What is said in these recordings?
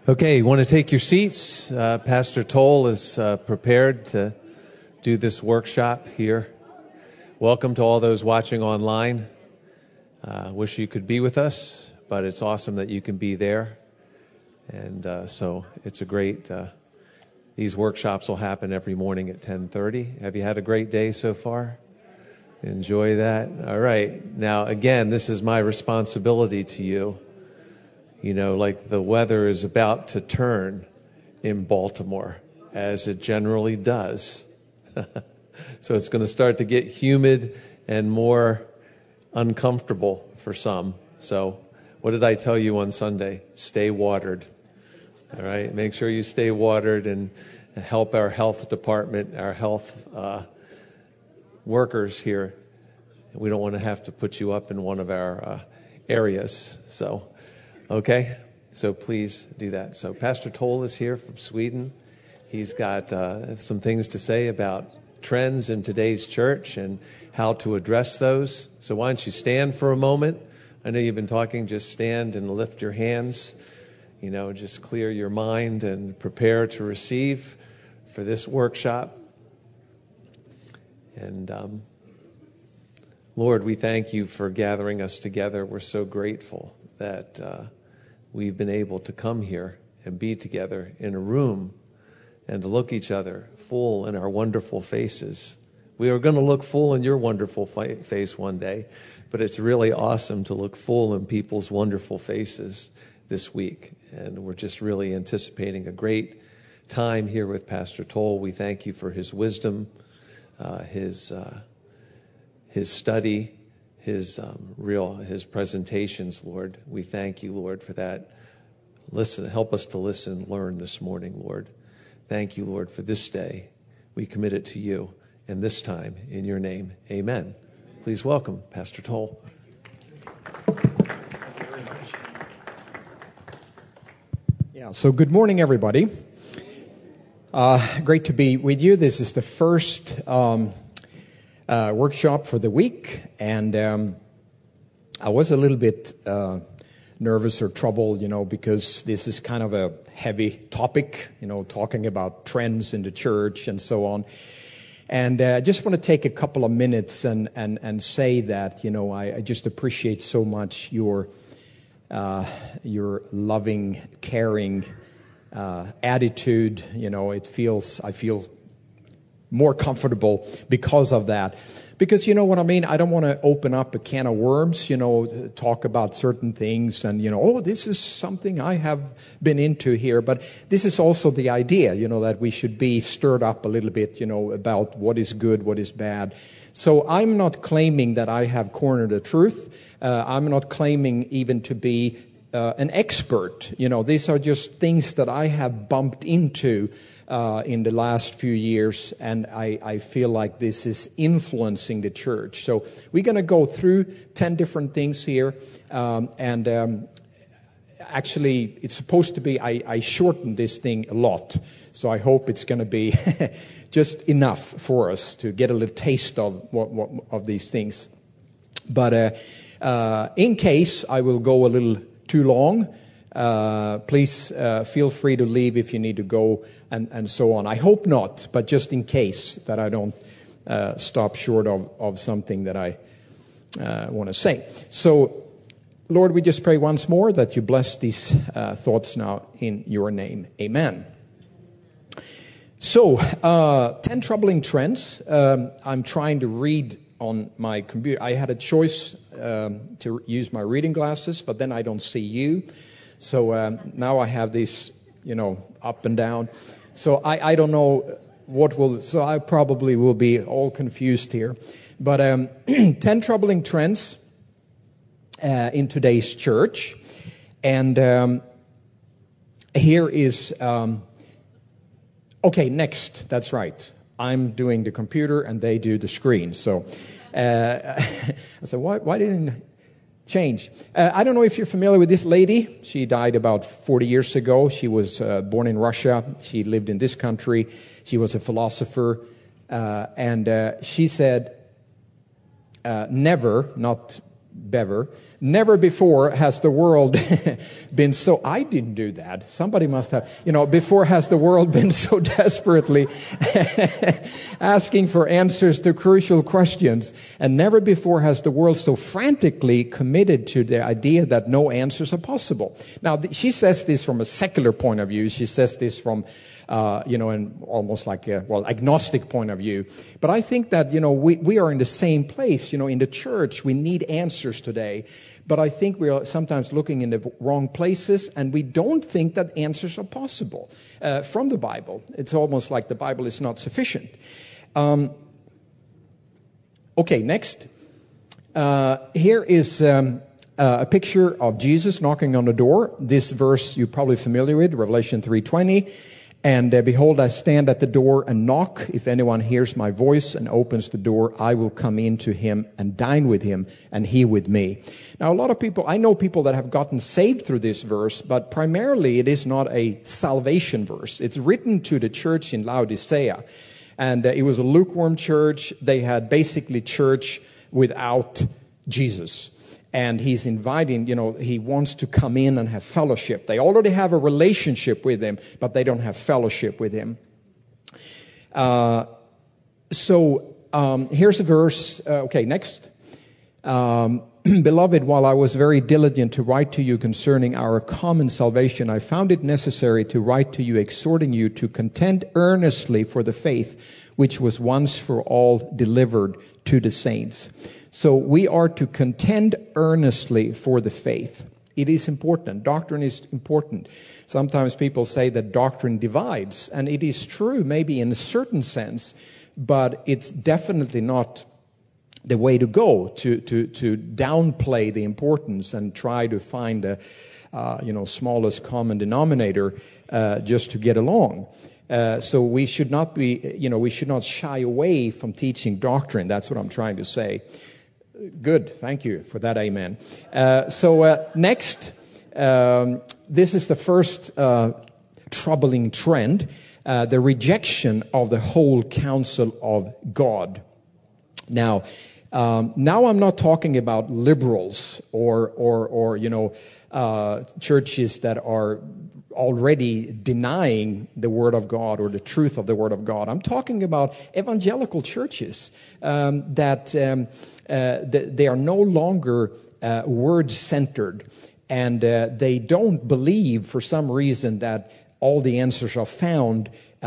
Okay, you want to take your seats? Pastor Toll is prepared to do this workshop here. Welcome to all those watching online. Wish you could be with us, but it's awesome that you can be there. And so it's a great, these workshops will happen every morning at 10:30. Have you had a great day so far? Enjoy that? All right. Now, again, this is my responsibility to you. You know, like the weather is about to turn in Baltimore, as it generally does. So it's going to start to get humid and more uncomfortable for some. So what did I tell you on Sunday? Stay watered. All right? Make sure you stay watered and help our health department, our health workers here. We don't want to have to put you up in one of our areas. So... okay, so please do that. So Pastor Toll is here from Sweden. He's got some things to say about trends in today's church and how to address those. So why don't you stand for a moment? I know you've been talking. Just stand and lift your hands. You know, just clear your mind and prepare to receive for this workshop. And Lord, we thank you for gathering us together. We're so grateful that we've been able to come here and be together in a room and to look each other full in our wonderful faces. We are going to look full in your wonderful face one day, but it's really awesome to look full in people's wonderful faces this week. And we're just really anticipating a great time here with Pastor Toll. We thank you for his wisdom, his study, his presentations, Lord. We thank you, Lord, for that. Listen, help us to listen, learn this morning, Lord. Thank you, Lord, for this day. We commit it to you, and this time, in your name, amen. Please welcome Pastor Toll. Yeah, so good morning, everybody. Great to be with you. This is the first workshop for the week, and I was a little bit nervous or troubled, because this is kind of a heavy topic, talking about trends in the church and so on. And I just want to take a couple of minutes and say that, I just appreciate so much your loving, caring attitude. I feel more comfortable because of that. Because you know what I mean? I don't want to open up a can of worms, talk about certain things and, this is something I have been into here. But this is also the idea, that we should be stirred up a little bit, about what is good, what is bad. So I'm not claiming that I have cornered the truth. I'm not claiming even to be an expert. These are just things that I have bumped into in the last few years, and I feel like this is influencing the church. So we're going to go through 10 different things here, and actually it's supposed to be, I shortened this thing a lot, so I hope it's going to be just enough for us to get a little taste of what of these things. But in case I will go a little too long, please feel free to leave if you need to go and so on. I hope not, but just in case that I don't stop short of something that I want to say. So, Lord, we just pray once more that you bless these thoughts now in your name. Amen. So, 10 troubling trends. I'm trying to read on my computer. I had a choice to use my reading glasses, but then I don't see you. So now I have these, up and down. So I don't know so I probably will be all confused here. But 10 troubling trends in today's church. And here is, okay, next, that's right. I'm doing the computer and they do the screen. So I said, why didn't change? I don't know if you're familiar with this lady. She died about 40 years ago. She was born in Russia. She lived in this country. She was a philosopher. And she said, never, not Bever, Never before has the world been so, I didn't do that. Somebody must have, before has the world been so desperately asking for answers to crucial questions. And never before has the world so frantically committed to the idea that no answers are possible. Now, she says this from a secular point of view. She says this from and almost like a, agnostic point of view. But I think that, we are in the same place, in the church. We need answers today. But I think we are sometimes looking in the wrong places, and we don't think that answers are possible from the Bible. It's almost like the Bible is not sufficient. Okay, next. Here is a picture of Jesus knocking on the door. This verse you're probably familiar with, Revelation 3:20. And behold, I stand at the door and knock. If anyone hears my voice and opens the door, I will come in to him and dine with him and he with me. Now, a lot of people, I know people that have gotten saved through this verse, but primarily it is not a salvation verse. It's written to the church in Laodicea. And it was a lukewarm church. They had basically church without Jesus. And he's inviting, he wants to come in and have fellowship. They already have a relationship with him, but they don't have fellowship with him. Here's a verse. Okay, next. Beloved, while I was very diligent to write to you concerning our common salvation, I found it necessary to write to you, exhorting you to contend earnestly for the faith which was once for all delivered to the saints. So we are to contend earnestly for the faith. It is important. Doctrine is important. Sometimes people say that doctrine divides, and it is true maybe in a certain sense, but it's definitely not the way to go, to downplay the importance and try to find the smallest common denominator just to get along. So we should not be, we should not shy away from teaching doctrine. That's what I'm trying to say. Good. Thank you for that. Amen. Next, this is the first troubling trend, the rejection of the whole counsel of God. Now I'm not talking about liberals or churches that are already denying the Word of God or the truth of the Word of God. I'm talking about evangelical churches that they are no longer word-centered, and they don't believe for some reason that all the answers are found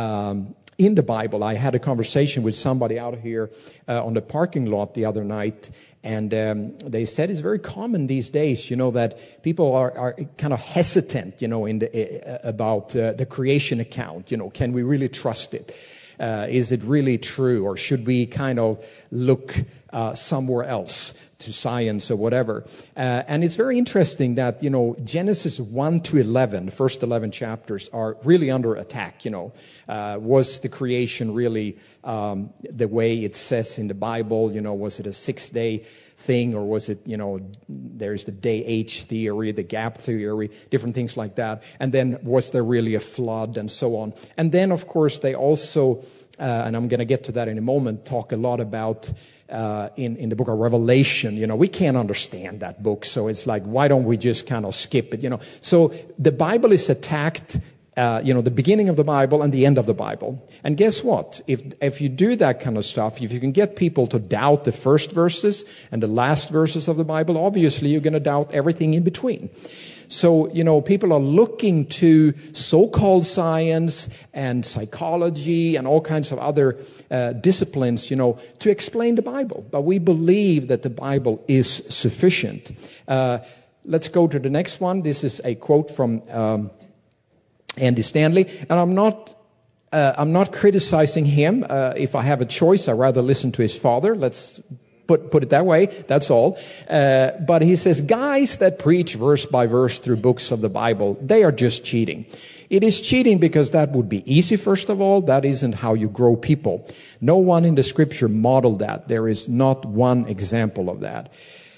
in the Bible. I had a conversation with somebody out here on the parking lot the other night, and they said it's very common these days, that people are kind of hesitant, about the creation account. Can we really trust it? Is it really true, or should we kind of look somewhere else to science or whatever? And it's very interesting that, Genesis 1 to 11, the first 11 chapters are really under attack. Was the creation really the way it says in the Bible? Was it a 6-day thing, or was it, there's the day-age theory, the gap theory, different things like that. And then was there really a flood, and so on. And then, of course, they also, and I'm going to get to that in a moment, talk a lot about in the book of Revelation. We can't understand that book, so it's like, why don't we just kind of skip it? So the Bible is attacked. The beginning of the Bible and the end of the Bible. And guess what? If you do that kind of stuff, if you can get people to doubt the first verses and the last verses of the Bible, obviously you're going to doubt everything in between. So, people are looking to so-called science and psychology and all kinds of other disciplines, to explain the Bible. But we believe that the Bible is sufficient. Let's go to the next one. This is a quote from Andy Stanley, and I'm not criticizing him. If I have a choice, I'd rather listen to his father. Let's put it that way. That's all. But he says, guys that preach verse by verse through books of the Bible, they are just cheating. It is cheating because that would be easy, first of all. That isn't how you grow people. No one in the Scripture modeled that. There is not one example of that.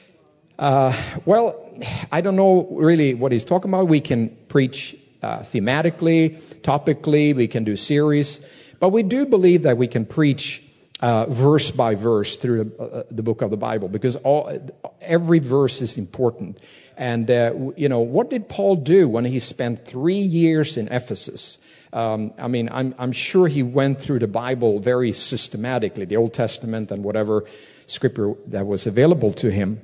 I don't know really what he's talking about. We can preach thematically, topically, we can do series, but we do believe that we can preach verse by verse through the book of the Bible, because every verse is important. And, what did Paul do when he spent 3 years in Ephesus? I'm sure he went through the Bible very systematically, the Old Testament and whatever scripture that was available to him.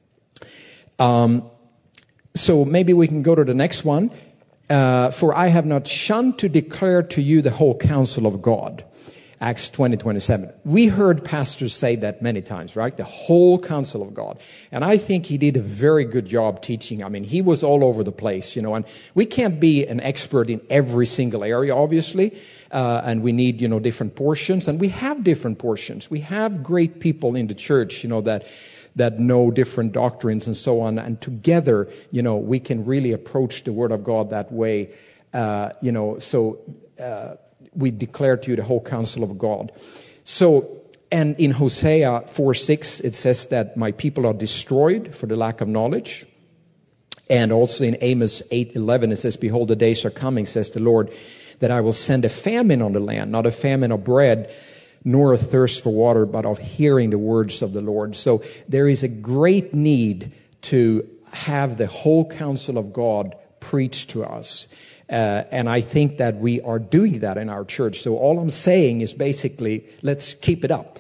So maybe we can go to the next one. For I have not shunned to declare to you the whole counsel of God. Acts 20:27. We heard pastors say that many times, right? The whole counsel of God. And I think he did a very good job teaching. He was all over the place, and we can't be an expert in every single area, obviously. And we need, different portions. And we have different portions. We have great people in the church, that know different doctrines and so on. And together, we can really approach the Word of God that way, we declare to you the whole counsel of God. So, and in Hosea 4:6, it says that my people are destroyed for the lack of knowledge. And also in Amos 8:11, it says, behold, the days are coming, says the Lord, that I will send a famine on the land, not a famine of bread, nor a thirst for water, but of hearing the words of the Lord. So there is a great need to have the whole counsel of God preached to us. And I think that we are doing that in our church. So all I'm saying is basically, let's keep it up.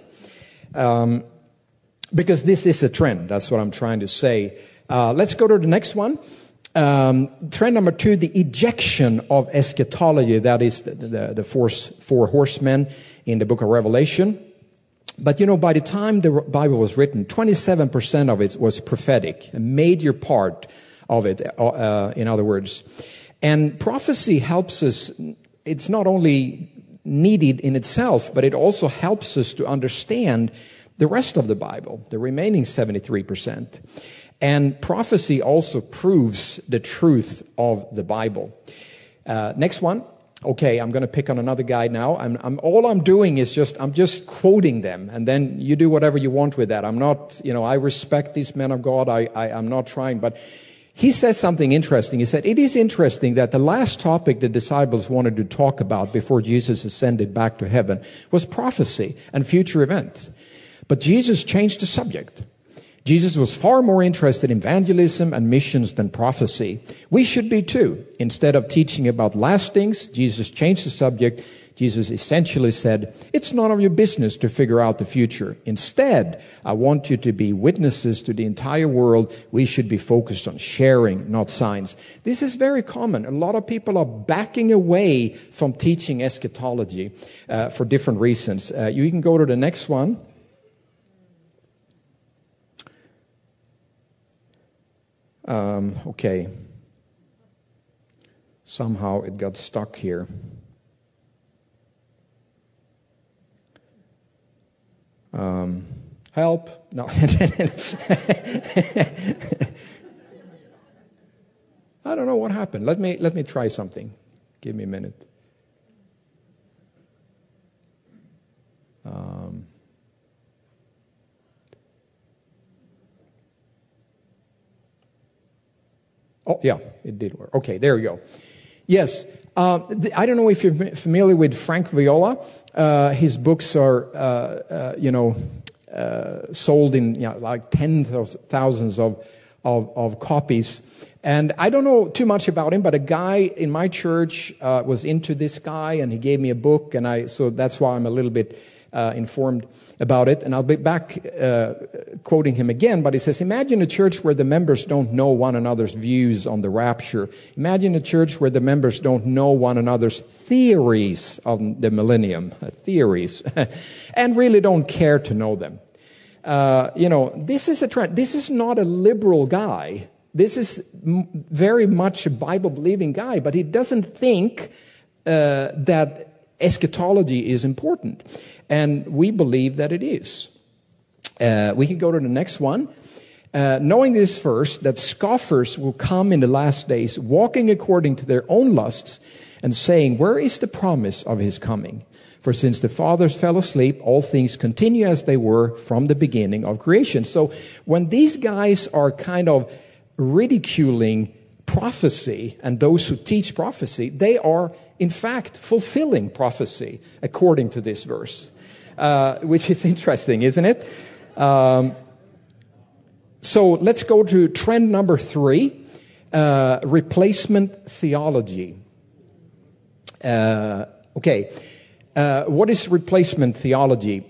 Because this is a trend. That's what I'm trying to say. Let's go to the next one. Trend number 2, the ejection of eschatology. That is the four horsemen in the book of Revelation. But, by the time the Bible was written, 27% of it was prophetic. A major part of it, in other words. And prophecy helps us. It's not only needed in itself, but it also helps us to understand the rest of the Bible, the remaining 73%. And prophecy also proves the truth of the Bible. Next one. Okay, I'm going to pick on another guy now. All I'm doing is I'm just quoting them, and then you do whatever you want with that. I'm not, I respect these men of God. I'm not trying, but he says something interesting. He said, it is interesting that the last topic the disciples wanted to talk about before Jesus ascended back to heaven was prophecy and future events. But Jesus changed the subject. Jesus was far more interested in evangelism and missions than prophecy. We should be too. Instead of teaching about last things, Jesus changed the subject. Jesus essentially said, it's none of your business to figure out the future. Instead, I want you to be witnesses to the entire world. We should be focused on sharing, not signs. This is very common. A lot of people are backing away from teaching eschatology for different reasons. You can go to the next one. Okay. Somehow it got stuck here. Help. No. I don't know what happened. Let me try something. Give me a minute. Oh, yeah, it did work. Okay, there we go. Yes. I don't know if you're familiar with Frank Viola. His books are, sold in like tens of thousands of copies. And I don't know too much about him, but a guy in my church was into this guy, and he gave me a book, so that's why I'm a little bit informed about it. And I'll be back quoting him again, but he says, imagine a church where the members don't know one another's views on the rapture. Imagine a church where the members don't know one another's theories on the millennium, theories, and really don't care to know them. This is a trend. This is not a liberal guy. This is very much a Bible-believing guy, but he doesn't think that eschatology is important. And we believe that it is. We can go to the next one. Knowing this first, that scoffers will come in the last days, walking according to their own lusts, and saying, where is the promise of his coming? For since the fathers fell asleep, all things continue as they were from the beginning of creation. So when these guys are kind of ridiculing prophecy and those who teach prophecy, they are in fact fulfilling prophecy according to this verse. which is interesting, isn't it? So let's go to trend number 3, replacement theology. What is replacement theology?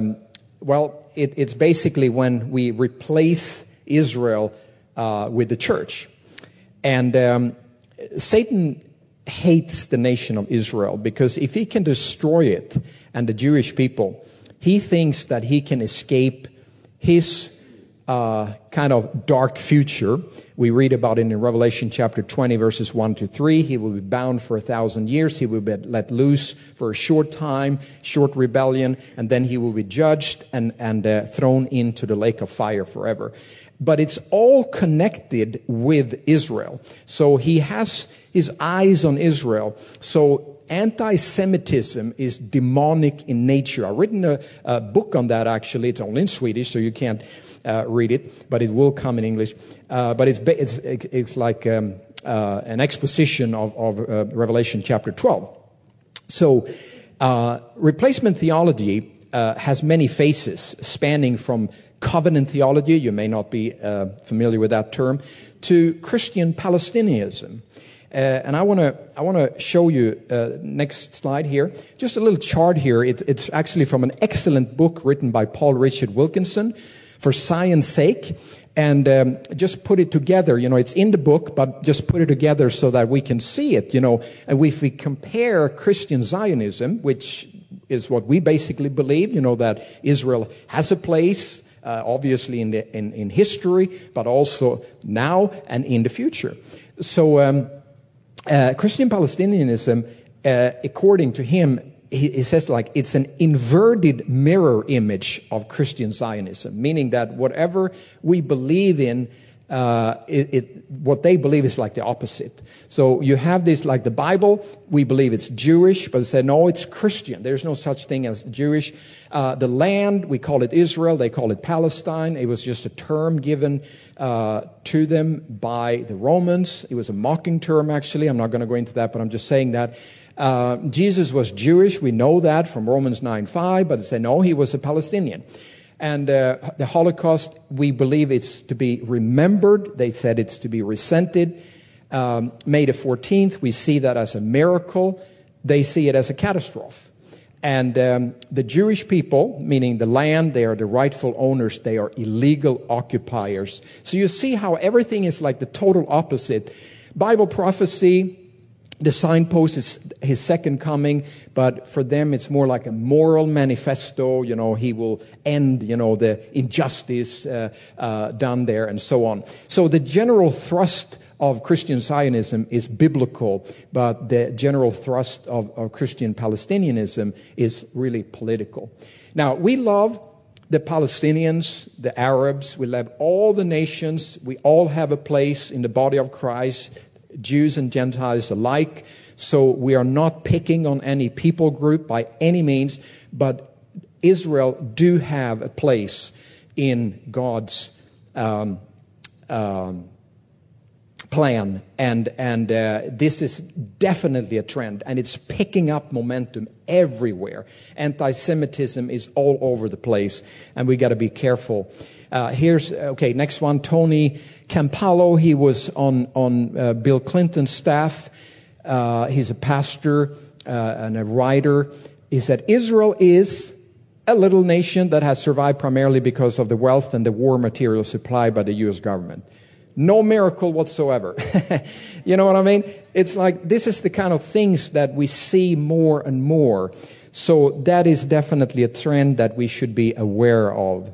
It's basically when we replace Israel with the church. And Satan hates the nation of Israel because if he can destroy it and the Jewish people, he thinks that he can escape his kind of dark future. We read about it in Revelation chapter 20, verses 1 to 3. He will be bound for 1,000 years. He will be let loose for a short time, short rebellion, and then he will be judged and thrown into the lake of fire forever. But it's all connected with Israel. So he has his eyes on Israel. So anti-Semitism is demonic in nature. I've written a book on that, actually. It's only in Swedish, so you can't read it, but it will come in English. But it's like an exposition of Revelation chapter 12. So replacement theology has many faces, spanning from covenant theology, you may not be familiar with that term, to Christian Palestinianism. And I want to show you next slide here. Just a little chart here. It's actually from an excellent book written by Paul Richard Wilkinson, For Science Sake, and just put it together. It's in the book, but just put it together so that we can see it. And if we compare Christian Zionism, which is what we basically believe, that Israel has a place, obviously in history, but also now and in the future. So Christian Palestinianism, according to him, he says it's an inverted mirror image of Christian Zionism, meaning that whatever we believe in, what they believe is like the opposite. So you have this, like the Bible, we believe it's Jewish, but they say, no, it's Christian. There's no such thing as Jewish. The land, we call it Israel, they call it Palestine. It was just a term given to them by the Romans. It was a mocking term, actually. I'm not going to go into that, but I'm just saying that. Jesus was Jewish, we know that from Romans 9:5, but they say, no, he was a Palestinian. And the Holocaust, we believe it's to be remembered. They said it's to be resented. May the 14th, we see that as a miracle. They see it as a catastrophe. And the Jewish people, meaning the land, they are the rightful owners. They are illegal occupiers. So you see how everything is like the total opposite. Bible prophecy, the signpost is his second coming, but for them it's more like a moral manifesto. He will end, the injustice done there and so on. So the general thrust of Christian Zionism is biblical, but the general thrust of Christian Palestinianism is really political. Now, we love the Palestinians, the Arabs, we love all the nations. We all have a place in the body of Christ, Jews and Gentiles alike. So we are not picking on any people group by any means, but Israel do have a place in God's plan, and this is definitely a trend, and it's picking up momentum everywhere. Anti-Semitism is all over the place, and we got to be careful. Next one, Tony Campolo. He was on Bill Clinton's staff. He's a pastor and a writer. He said, Israel is a little nation that has survived primarily because of the wealth and the war material supplied by the U.S. government. No miracle whatsoever. You know what I mean? It's like this is the kind of things that we see more and more. So that is definitely a trend that we should be aware of.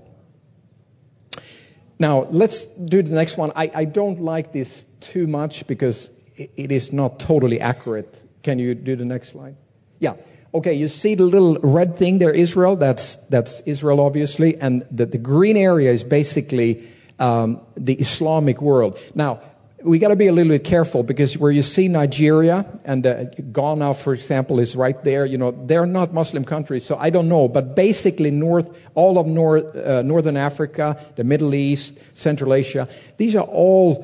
Now, let's do the next one. I don't like this too much because it is not totally accurate. Can you do the next slide? Yeah. Okay, you see the little red thing there, Israel? That's Israel, obviously. And the green area is basically the Islamic world. Now, we got to be a little bit careful because where you see Nigeria and Ghana, for example, is right there. They're not Muslim countries, so I don't know. But basically, all of Northern Africa, the Middle East, Central Asia, these are all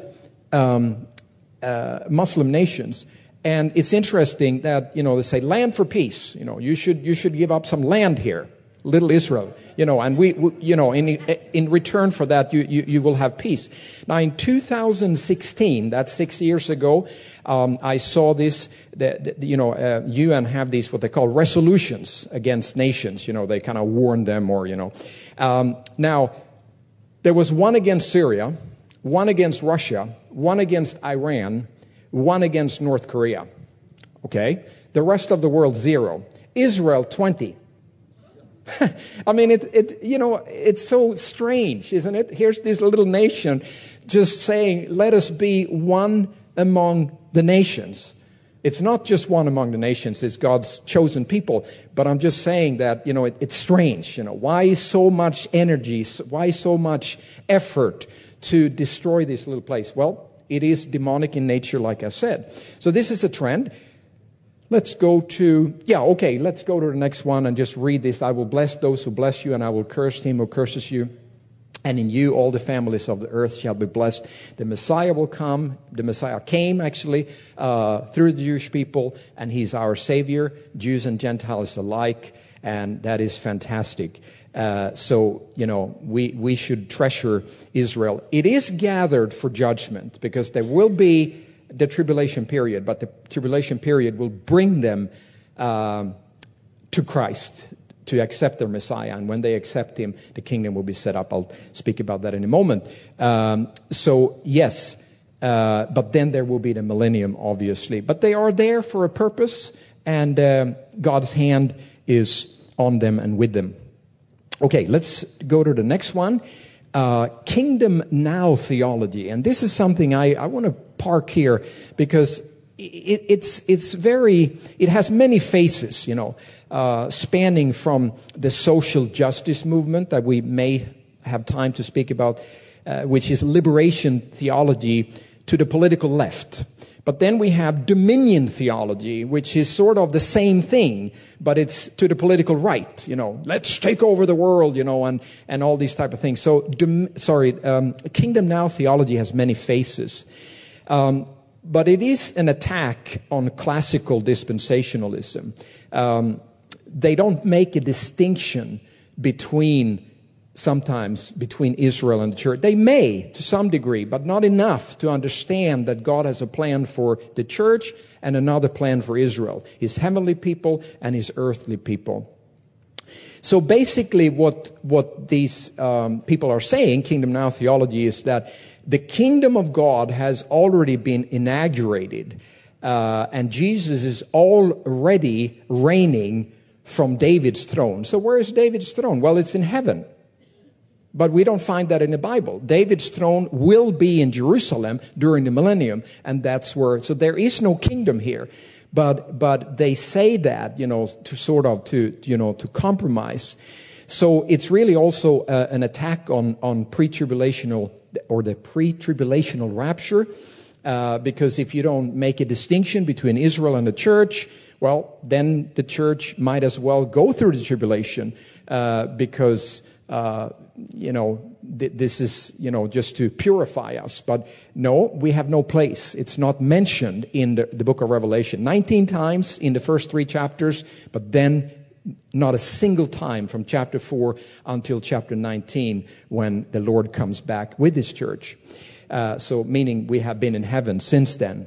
Muslim nations. And it's interesting that they say land for peace. You should give up some land here. little Israel, and we in return for that, you will have peace. Now, in 2016, that's 6 years ago, I saw this, UN have these, what they call resolutions against nations, they kind of warn them now, there was one against Syria, one against Russia, one against Iran, one against North Korea. Okay? The rest of the world, 0. Israel, 20. I mean, it's so strange, isn't it? Here's this little nation just saying, let us be one among the nations. It's not just one among the nations, it's God's chosen people. But I'm just saying that, it's strange. Why so much energy? Why so much effort to destroy this little place? Well, it is demonic in nature, like I said. So this is a trend. Let's go to the next one and just read this. I will bless those who bless you, and I will curse him who curses you. And in you all the families of the earth shall be blessed. The Messiah will come. The Messiah came, actually, through the Jewish people, and he's our Savior, Jews and Gentiles alike, and that is fantastic. So we should treasure Israel. It is gathered for judgment, because there will be the tribulation period, but the tribulation period will bring them to Christ, to accept their Messiah. And when they accept him, the kingdom will be set up. I'll speak about that in a moment. So yes, but then there will be the millennium, obviously. But they are there for a purpose, and God's hand is on them and with them. Okay, let's go to the next one. Kingdom Now theology. And this is something I want to park here, because it has many faces, spanning from the social justice movement that we may have time to speak about, which is liberation theology, to the political left. But then we have dominion theology, which is sort of the same thing, but it's to the political right, let's take over the world, and all these type of things. So, Kingdom Now theology has many faces. But it is an attack on classical dispensationalism. They don't make a distinction sometimes between Israel and the church. They may, to some degree, but not enough to understand that God has a plan for the church and another plan for Israel, his heavenly people and his earthly people. So basically what these people are saying, Kingdom Now theology, is that the kingdom of God has already been inaugurated, and Jesus is already reigning from David's throne. So where is David's throne? Well, it's in heaven. But we don't find that in the Bible. David's throne will be in Jerusalem during the millennium, and that's where, so there is no kingdom here. But they say that, to compromise. So it's really also an attack on pre-tribulational, or the pre-tribulational rapture, because if you don't make a distinction between Israel and the church, well, then the church might as well go through the tribulation, because this is, just to purify us. But no, we have no place. It's not mentioned in the book of Revelation. 19 times in the first 3 chapters, but then not a single time from chapter 4 until chapter 19, when the Lord comes back with his church. So meaning we have been in heaven since then,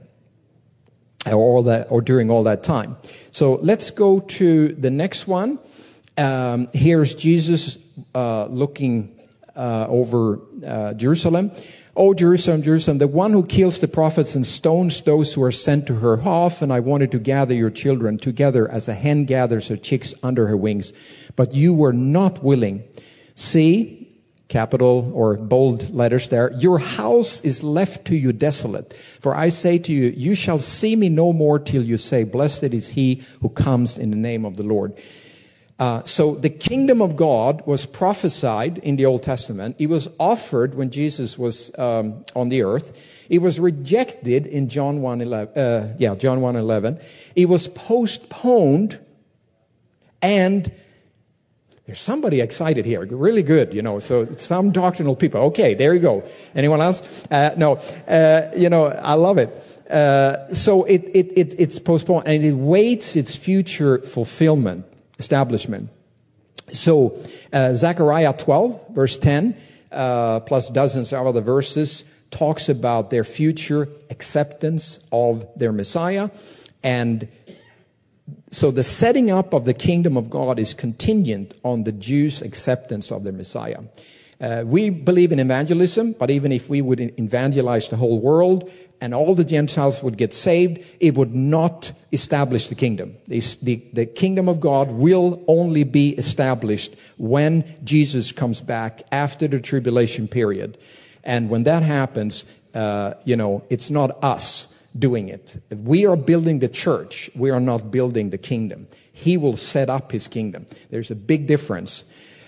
or during all that time. So let's go to the next one. Here's Jesus looking over Jerusalem. "O Jerusalem, Jerusalem, the one who kills the prophets and stones those who are sent to her. How often I wanted to gather your children together as a hen gathers her chicks under her wings, but you were not willing. See," capital or bold letters there, "your house is left to you desolate. For I say to you, you shall see me no more till you say, blessed is he who comes in the name of the Lord." So the kingdom of God was prophesied in the Old Testament. It was offered when Jesus was on the earth. It was rejected in John 1:11. It was postponed, and there's somebody excited here. Really good, So some doctrinal people. Okay, there you go. Anyone else? No. I love it. So it's postponed, and it waits its future fulfillment. Establishment. So Zechariah 12, verse 10, plus dozens of other verses, talks about their future acceptance of their Messiah. And so the setting up of the kingdom of God is contingent on the Jews' acceptance of their Messiah. We believe in evangelism, but even if we would evangelize the whole world and all the Gentiles would get saved, it would not establish the kingdom. The kingdom of God will only be established when Jesus comes back after the tribulation period. And when that happens, it's not us doing it. We are building the church. We are not building the kingdom. He will set up his kingdom. There's a big difference.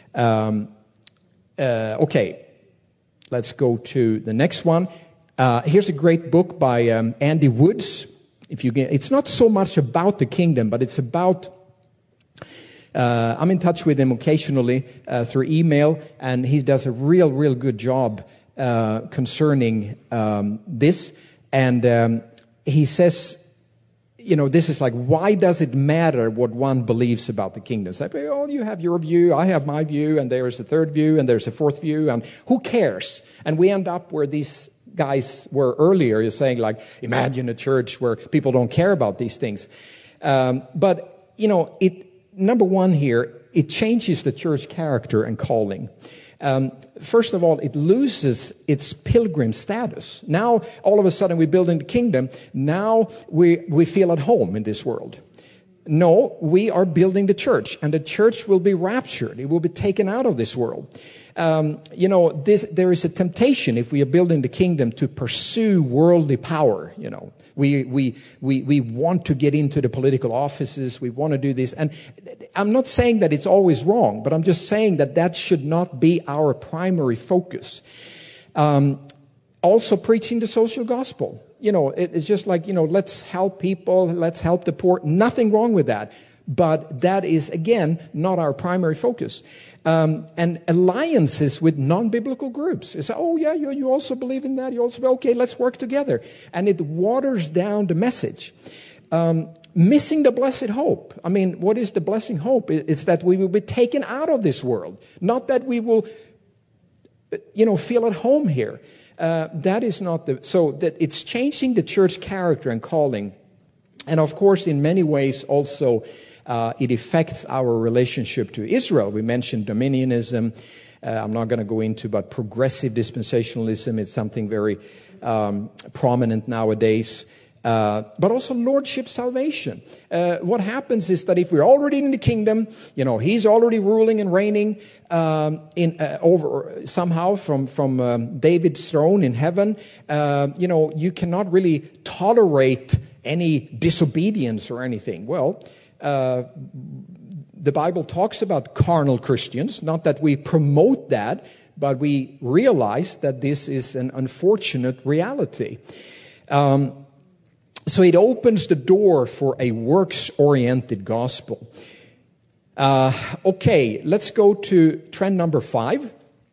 Okay, let's go to the next one. Here's a great book by Andy Woods. It's not so much about the kingdom, but it's about. I'm in touch with him occasionally through email, and he does a real good job concerning this. And he says, this is like, why does it matter what one believes about the kingdom? It's like, well, you have your view, I have my view, and there is a third view, and there's a fourth view, and who cares? And we end up where these guys were earlier. You're saying, like, imagine a church where people don't care about these things. But number one here, it changes the church character and calling. First of all, it loses its pilgrim status. Now, all of a sudden, we're building the kingdom. Now, we feel at home in this world. No, we are building the church, and the church will be raptured. It will be taken out of this world. There is a temptation, if we are building the kingdom, to pursue worldly power. We want to get into the political offices. We want to do this. And I'm not saying that it's always wrong, but I'm just saying that should not be our primary focus. Also preaching the social gospel. It's just like, let's help people. Let's help the poor. Nothing wrong with that. But that is, again, not our primary focus. And alliances with non-biblical groups. It's, you also believe in that? You also, okay, let's work together. And it waters down the message. Missing the blessed hope. I mean, what is the blessed hope? It's that we will be taken out of this world. Not that we will, feel at home here. That is not so that it's changing the church character and calling. And of course, in many ways also, it affects our relationship to Israel. We mentioned dominionism. I'm not going to go into, but progressive dispensationalism is something very prominent nowadays. But also lordship salvation. What happens is that if we're already in the kingdom, he's already ruling and reigning over somehow from David's throne in heaven. You cannot really tolerate any disobedience or anything. Well, the Bible talks about carnal Christians, not that we promote that, but we realize that this is an unfortunate reality. So it opens the door for a works-oriented gospel. Okay, let's go to trend number 5.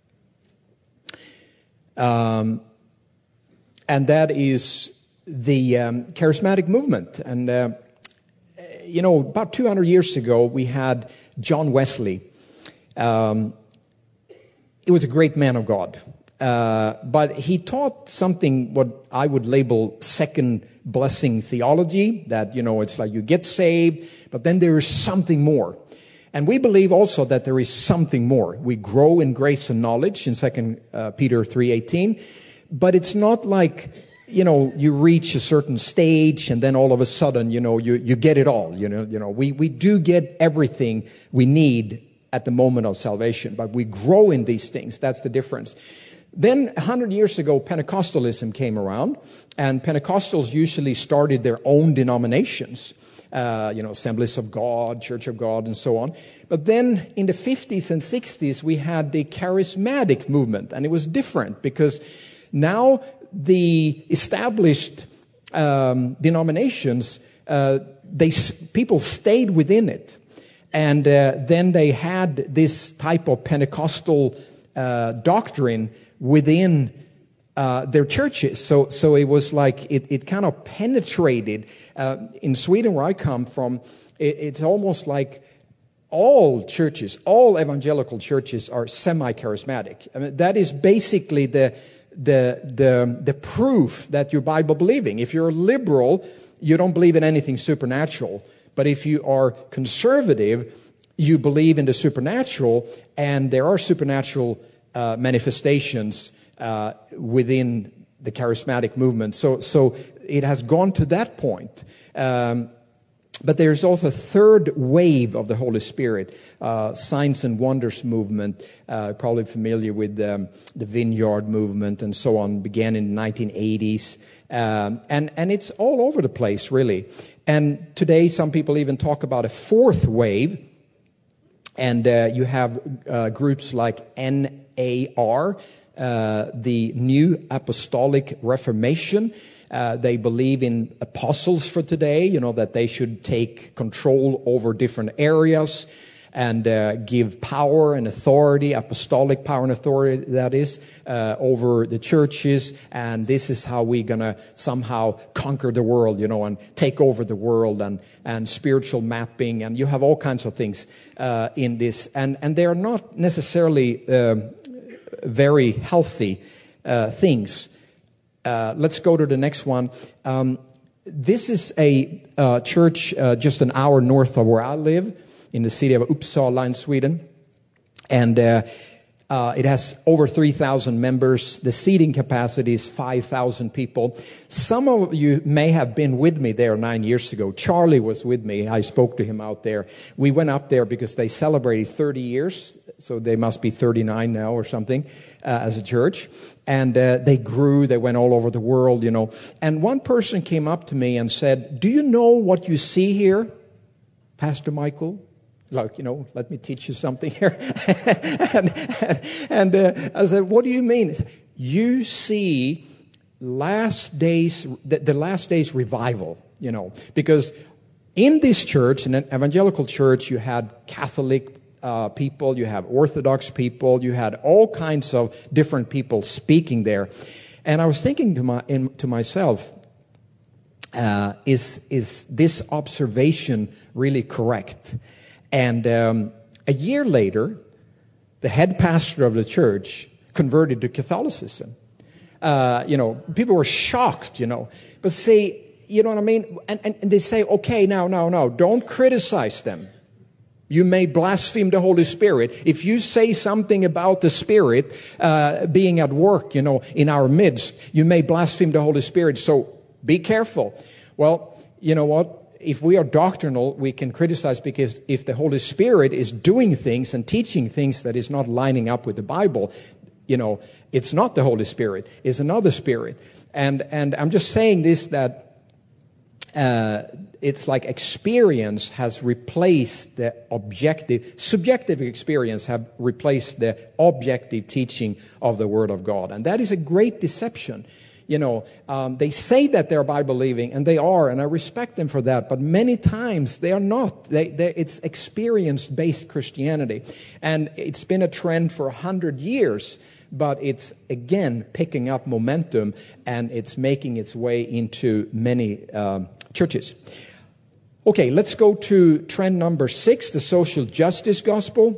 And that is the charismatic movement. And about 200 years ago, we had John Wesley. He was a great man of God. But he taught something what I would label second blessing theology, that, it's like you get saved, but then there is something more. And we believe also that there is something more. We grow in grace and knowledge in 2 Peter 3:18. But it's not like, you reach a certain stage and then all of a sudden, you get it all. We do get everything we need at the moment of salvation, but we grow in these things. That's the difference. Then 100 years ago, Pentecostalism came around, and Pentecostals usually started their own denominations, Assemblies of God, Church of God, and so on. But then in the 50s and 60s, we had the charismatic movement, and it was different because now the established denominations, people stayed within it. And then they had this type of Pentecostal doctrine within their churches. So it was like it kind of penetrated. In Sweden, where I come from, it's almost like all churches, all evangelical churches are semi-charismatic. I mean, that is basically the proof that you're Bible believing. If you're liberal, you don't believe in anything supernatural. But if you are conservative, you believe in the supernatural, and there are supernatural manifestations within the charismatic movement. So it has gone to that point. But there's also a third wave of the Holy Spirit, signs and wonders movement, probably familiar with the Vineyard movement and so on, began in the 1980s. And it's all over the place, really. And today some people even talk about a fourth wave. And you have groups like NAR, the New Apostolic Reformation. They believe in apostles for today, that they should take control over different areas and give power and authority, apostolic power and authority, that is, over the churches. And this is how we're going to somehow conquer the world, and take over the world, and spiritual mapping. And you have all kinds of things in this. And they are not necessarily very healthy things. Let's go to the next one. This is a church just an hour north of where I live, in the city of Uppsala in Sweden. And it has over 3,000 members. The seating capacity is 5,000 people. Some of you may have been with me there 9 years ago. Charlie was with me. I spoke to him out there. We went up there because they celebrated 30 years. So they must be 39 now or something as a church. And they grew. They went all over the world, And one person came up to me and said, "Do you know what you see here, Pastor Michael? Like, let me teach you something here." and I said, "What do you mean?" He said, "You see the last days revival, because in this church, in an evangelical church, you had Catholic people, you have Orthodox people, you had all kinds of different people speaking there." And I was thinking to myself, is this observation really correct? And a year later, the head pastor of the church converted to Catholicism. People were shocked, But see, you know what I mean? And they say, okay, now, don't criticize them. You may blaspheme the Holy Spirit. If you say something about the Spirit being at work, in our midst, you may blaspheme the Holy Spirit. So be careful. Well, you know what? If we are doctrinal, we can criticize, because if the Holy Spirit is doing things and teaching things that is not lining up with the Bible, it's not the Holy Spirit. It's another spirit. And I'm just saying this, that it's like experience has replaced the subjective experience have replaced the objective teaching of the Word of God. And that is a great deception. They say that they're Bible-believing, and they are, and I respect them for that, but many times they are not. It's experience-based Christianity. And it's been a trend for 100 years, but it's, again, picking up momentum, and it's making its way into many churches. Okay, let's go to trend number 6, the social justice gospel.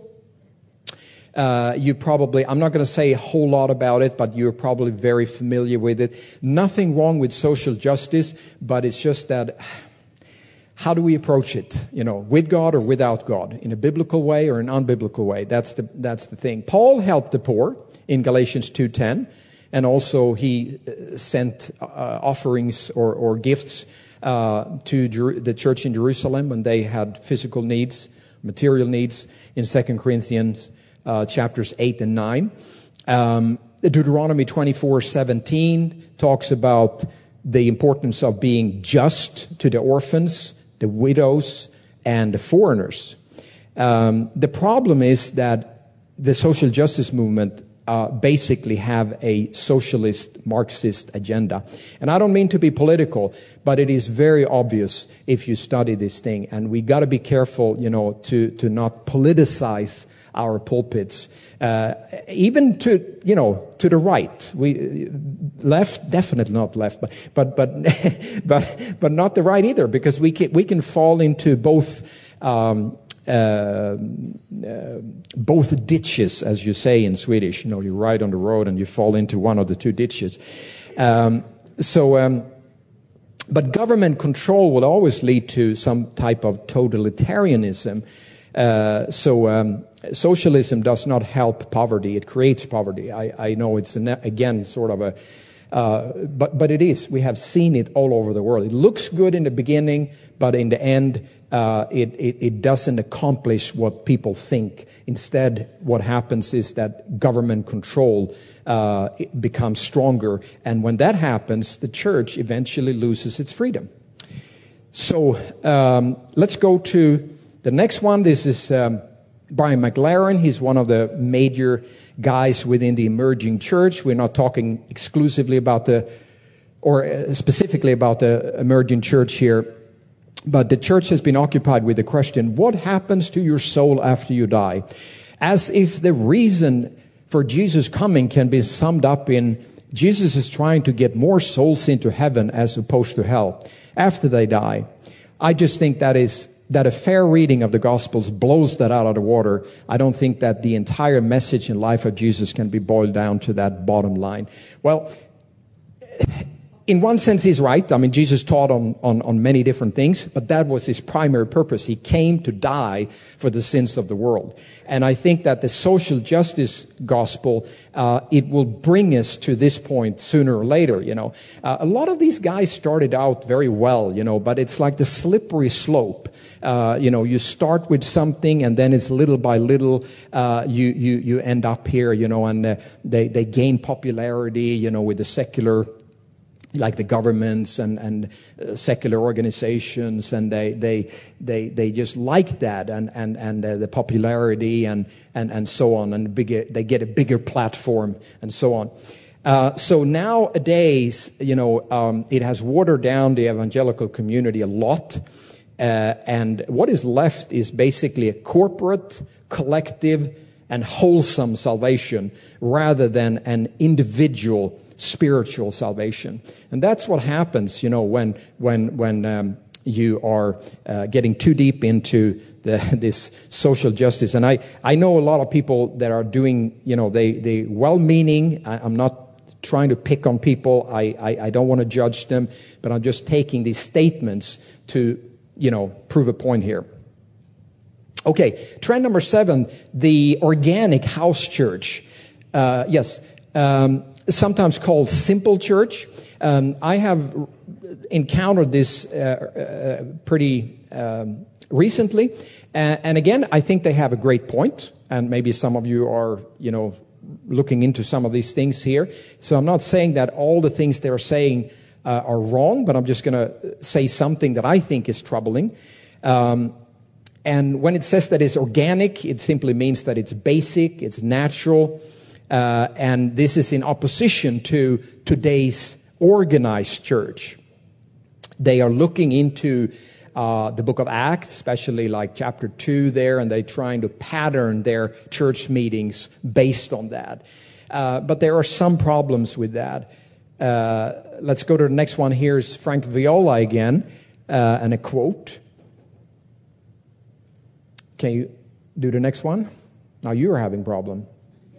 I'm not going to say a whole lot about it, but you're probably very familiar with it. Nothing wrong with social justice, but it's just that, how do we approach it? With God or without God? In a biblical way or an unbiblical way? That's the thing. Paul helped the poor in Galatians 2:10, and also he sent offerings or gifts to the church in Jerusalem when they had physical needs, material needs, in 2 Corinthians chapters 8 and 9. Deuteronomy 24:17 talks about the importance of being just to the orphans, the widows, and the foreigners. The problem is that the social justice movement basically have a socialist Marxist agenda. And I don't mean to be political, but it is very obvious if you study this thing. And we got to be careful, to not politicize our pulpits, even to the right. We left, definitely not left, but not the right either, because we can fall into both both ditches, as you say in Swedish. You know, you ride on the road and you fall into one of the two ditches. But government control will always lead to some type of totalitarianism. Socialism does not help poverty; it creates poverty. I know it's again sort of a, but it is. We have seen it all over the world. It looks good in the beginning, but in the end, it doesn't accomplish what people think. Instead, what happens is that government control it becomes stronger, and when that happens, the church eventually loses its freedom. So let's go to the next one. This is Brian McLaren. He's one of the major guys within the emerging church. We're not talking exclusively about specifically about the emerging church here, but the church has been occupied with the question, what happens to your soul after you die? As if the reason for Jesus coming can be summed up in Jesus is trying to get more souls into heaven as opposed to hell after they die. I just think that a fair reading of the Gospels blows that out of the water. I don't think that the entire message and life of Jesus can be boiled down to that bottom line. Well, in one sense, he's right. I mean, Jesus taught on many different things, but that was his primary purpose. He came to die for the sins of the world. And I think that the social justice gospel, it will bring us to this point sooner or later, you know. A lot of these guys started out very well, you know, but it's like the slippery slope. You know, you start with something and then it's little by little, you end up here, you know, and they gain popularity, you know, with the secular, like the governments and secular organizations, and they just like that and the popularity and so on, and they get a bigger platform and so on. So nowadays, you know, it has watered down the evangelical community a lot, and what is left is basically a corporate, collective, and wholesome salvation rather than an individual spiritual salvation. And that's what happens, you know, when you are getting too deep into this social justice. And I know a lot of people that are doing, you know, they well-meaning. I'm not trying to pick on people. I don't want to judge them, but I'm just taking these statements to, you know, prove a point here. Okay, trend number 7, the organic house church. Yes. Sometimes called simple church. I have encountered this pretty recently. And again, I think they have a great point. And maybe some of you are, you know, looking into some of these things here. So I'm not saying that all the things they're saying are wrong, but I'm just going to say something that I think is troubling. And when it says that it's organic, it simply means that it's basic, it's natural. And this is in opposition to today's organized church. They are looking into the book of Acts, especially like chapter 2 there, and they're trying to pattern their church meetings based on that. But there are some problems with that. Let's go to the next one. Here's Frank Viola again, and a quote. Can you do the next one? Now you're having problems.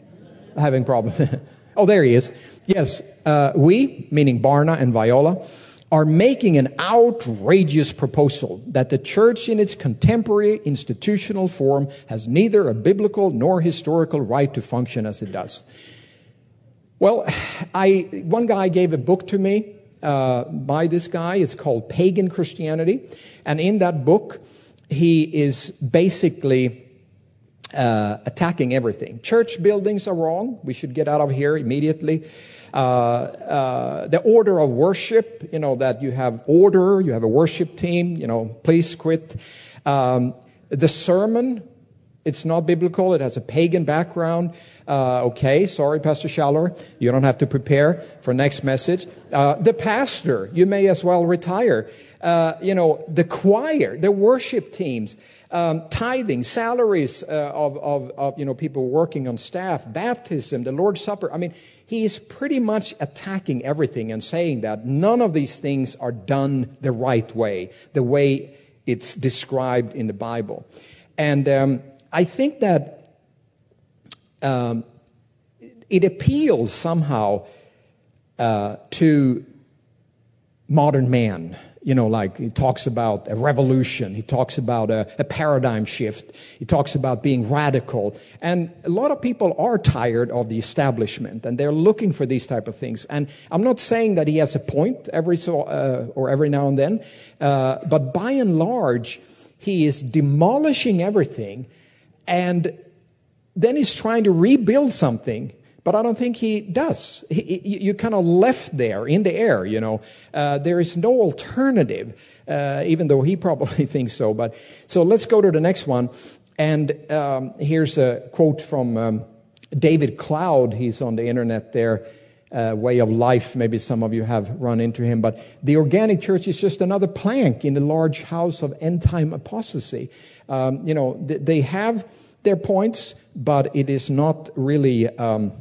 Oh, there he is. Yes, we, meaning Barna and Viola, are making an outrageous proposal that the church in its contemporary institutional form has neither a biblical nor historical right to function as it does. Well, one guy gave a book to me by this guy. It's called Pagan Christianity. And in that book, he is basically attacking everything. Church buildings are wrong. We should get out of here immediately. The order of worship, you know, that you have order, you have a worship team, you know, please quit. The sermon, it's not biblical. It has a pagan background. Okay, sorry, Pastor Schaller. You don't have to prepare for next message. The pastor, you may as well retire. You know, the choir, the worship teams, tithing, salaries of you know, people working on staff, baptism, the Lord's Supper. I mean, he is pretty much attacking everything and saying that none of these things are done the right way, the way it's described in the Bible. And I think that it appeals somehow to modern man. You know, like he talks about a revolution. He talks about a paradigm shift. He talks about being radical. And a lot of people are tired of the establishment, and they're looking for these type of things. And I'm not saying that he has a point every now and then, but by and large, he is demolishing everything, and then he's trying to rebuild something. But I don't think he does. You kind of left there in the air, you know. There is no alternative, even though he probably thinks so. But so let's go to the next one. And here's a quote from David Cloud. He's on the internet there, Way of Life. Maybe some of you have run into him. But the organic church is just another plank in the large house of end-time apostasy. You know, they have their points, but it is not really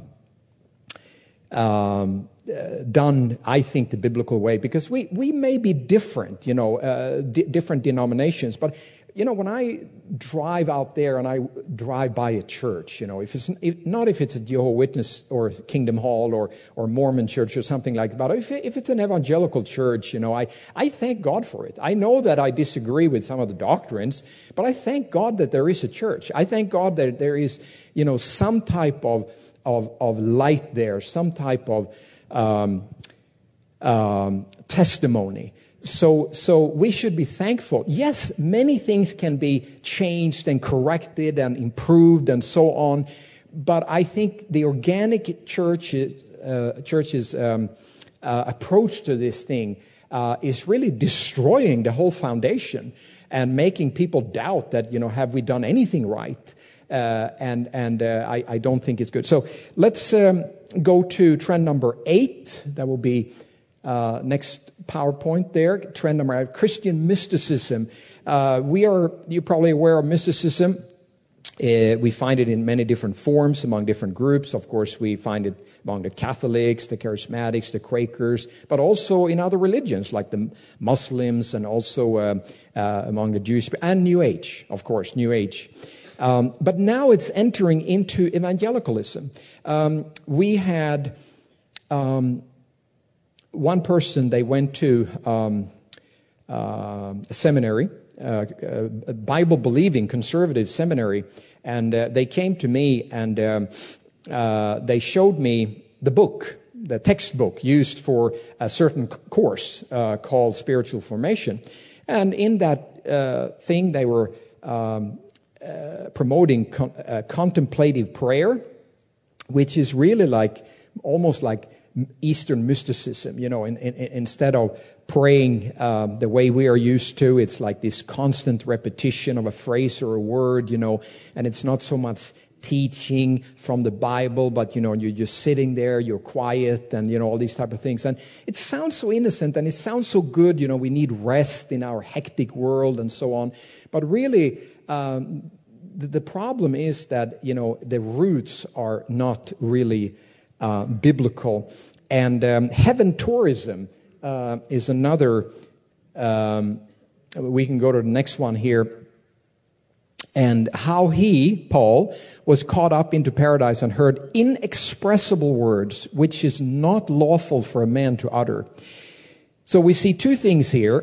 done, I think, the biblical way, because we may be different, you know, different denominations. But, you know, when I drive out there and I drive by a church, you know, if it's a Jehovah's Witness or Kingdom Hall or Mormon church or something like that, but if it's an evangelical church, you know, I thank God for it. I know that I disagree with some of the doctrines, but I thank God that there is a church. I thank God that there is, you know, some type of light there, some type of testimony. So we should be thankful. Yes, many things can be changed and corrected and improved and so on, but I think the organic church's approach to this thing is really destroying the whole foundation and making people doubt that, you know, have we done anything right? I don't think it's good. So let's go to trend number 8. That will be next PowerPoint there. Trend number 8, Christian mysticism. You're probably aware of mysticism. We find it in many different forms among different groups. Of course, we find it among the Catholics, the Charismatics, the Quakers, but also in other religions like the Muslims, and also among the Jewish and New Age, of course, New Age. But now it's entering into evangelicalism. We had one person, they went to a seminary, a Bible-believing conservative seminary, and they came to me and they showed me the book, the textbook used for a certain course called Spiritual Formation. And in that thing, they were promoting contemplative prayer, which is really almost like Eastern mysticism, you know, instead of praying the way we are used to, it's like this constant repetition of a phrase or a word, you know, and it's not so much teaching from the Bible, but, you know, you're just sitting there, you're quiet, and, you know, all these type of things. And it sounds so innocent, and it sounds so good, you know, we need rest in our hectic world and so on. But really, the problem is that, you know, the roots are not really biblical. And heaven tourism is another. We can go to the next one here. And how he, Paul, was caught up into paradise and heard inexpressible words, which is not lawful for a man to utter. So we see two things here.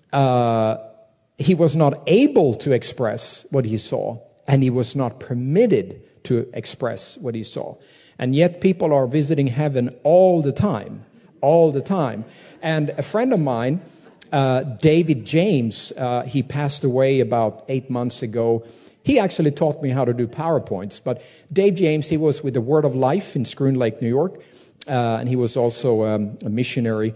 He was not able to express what he saw, and he was not permitted to express what he saw. And yet people are visiting heaven all the time. And a friend of mine, David James, he passed away about 8 months ago. He actually taught me how to do PowerPoints. But Dave James, he was with the Word of Life in Schroon Lake, New York. And he was also a missionary.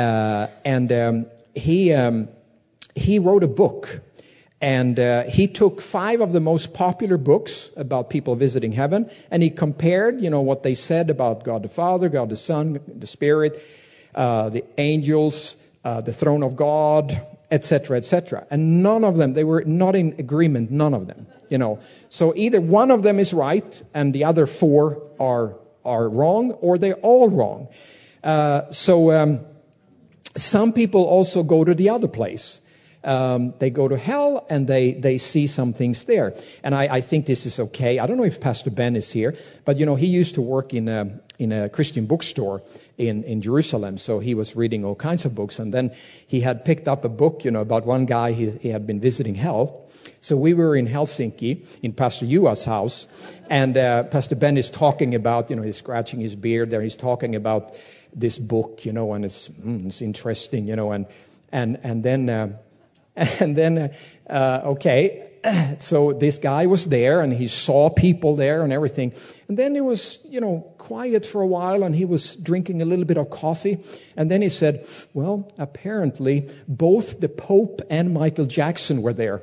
He wrote a book. And he took 5 of the most popular books about people visiting heaven, and he compared, you know, what they said about God the Father, God the Son, the Spirit, the angels, the throne of God, etc., etc. And none of them, they were not in agreement, none of them, you know. So either one of them is right and the other 4 are wrong, or they're all wrong. Some people also go to the other place. They go to hell and they see some things there. And I think this is okay. I don't know if Pastor Ben is here, but he used to work in a Christian bookstore in Jerusalem. So he was reading all kinds of books. And then he had picked up a book, about one guy, he had been visiting hell. So we were in Helsinki in Pastor Juha's house, and Pastor Ben is talking about, he's scratching his beard there. He's talking about this book, and it's interesting, and then okay. So this guy was there, and he saw people there and everything. And then it was, quiet for a while, and he was drinking a little bit of coffee. And then he said, well, apparently both the Pope and Michael Jackson were there.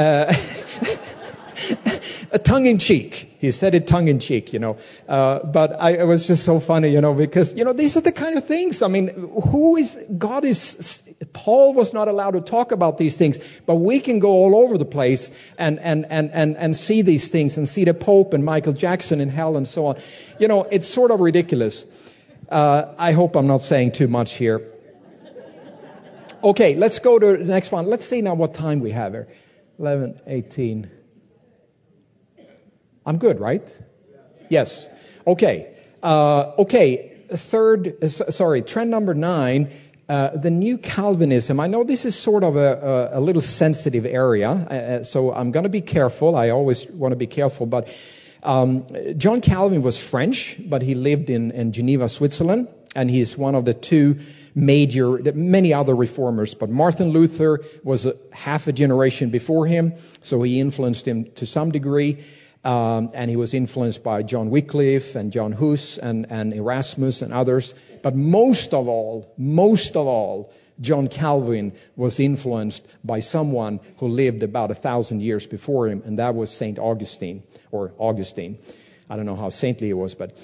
Tongue-in-cheek. He said it tongue-in-cheek, But it was just so funny, because, these are the kind of things. I mean, Paul was not allowed to talk about these things, but we can go all over the place and see these things and see the Pope and Michael Jackson in hell and so on. It's sort of ridiculous. I hope I'm not saying too much here. Okay, let's go to the next one. Let's see now what time we have here. 11:18. I'm good, right? Yes. Okay. Trend number 9, the new Calvinism. I know this is sort of a little sensitive area, so I'm going to be careful. I always want to be careful. But John Calvin was French, but he lived in Geneva, Switzerland, and he's one of the two many other reformers, but Martin Luther was half a generation before him, so he influenced him to some degree. And he was influenced by John Wycliffe and John Hus and Erasmus and others. But most of all, John Calvin was influenced by someone who lived about 1,000 years before him, and that was St. Augustine, or Augustine. I don't know how saintly he was, but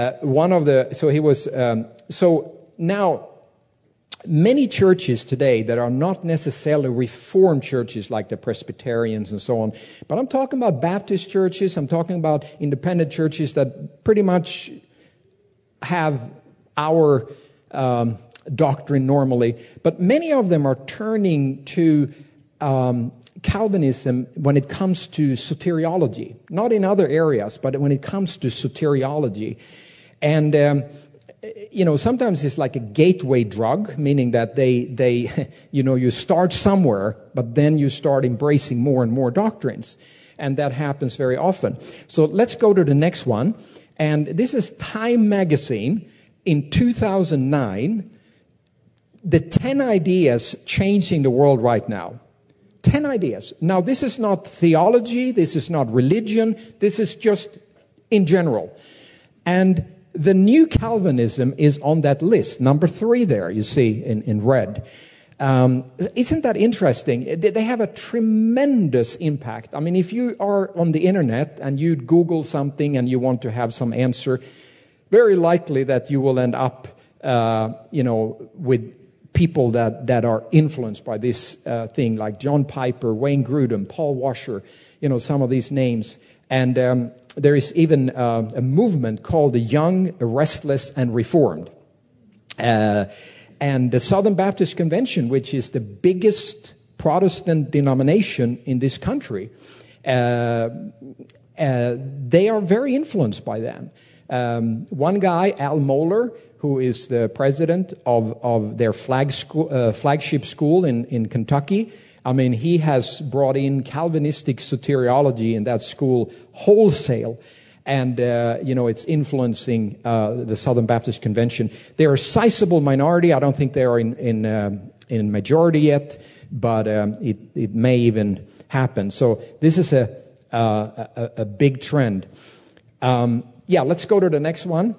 now, many churches today that are not necessarily Reformed churches like the Presbyterians and so on, but I'm talking about Baptist churches, I'm talking about independent churches that pretty much have our doctrine normally, but many of them are turning to Calvinism when it comes to soteriology, not in other areas, but when it comes to soteriology. And sometimes it's like a gateway drug, meaning that they you start somewhere, but then you start embracing more and more doctrines. And that happens very often. So let's go to the next one. And this is Time Magazine in 2009. The 10 ideas changing the world right now. 10 ideas. Now, this is not theology. This is not religion. This is just in general. And the new Calvinism is on that list, number 3 there, you see, in red. Isn't that interesting? They have a tremendous impact. I mean, if you are on the internet and you Google something and you want to have some answer, very likely that you will end up, with people that are influenced by this thing, like John Piper, Wayne Grudem, Paul Washer, some of these names. And there is even a movement called the Young, Restless, and Reformed. And the Southern Baptist Convention, which is the biggest Protestant denomination in this country, they are very influenced by them. One guy, Al Mohler, who is the president of their flagship school in Kentucky, I mean, he has brought in Calvinistic soteriology in that school wholesale. And, it's influencing the Southern Baptist Convention. They're a sizable minority. I don't think they are in majority yet, but it may even happen. So this is a big trend. Let's go to the next one.